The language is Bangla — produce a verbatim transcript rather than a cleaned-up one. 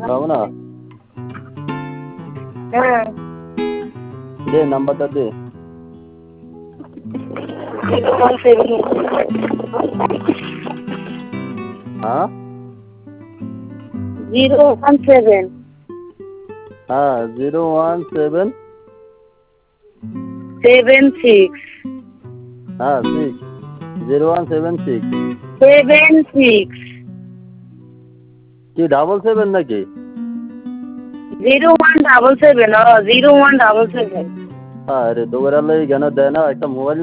রমনা হ্যাঁ দে নাম্বারটা দে। হ্যাঁ জিরো ওয়ান সেভেন হ্যাঁ zero one seven seven six হ্যাঁ six zero one seven six seven six কি ডাবল সেভেন নাকি? জিরো ওয়ান ডাবল সেভেন ও জিরো ওয়ান ডাবল সেভেন। আরে তোর আল্লাহ কেন দেয় না একটা মোবাইল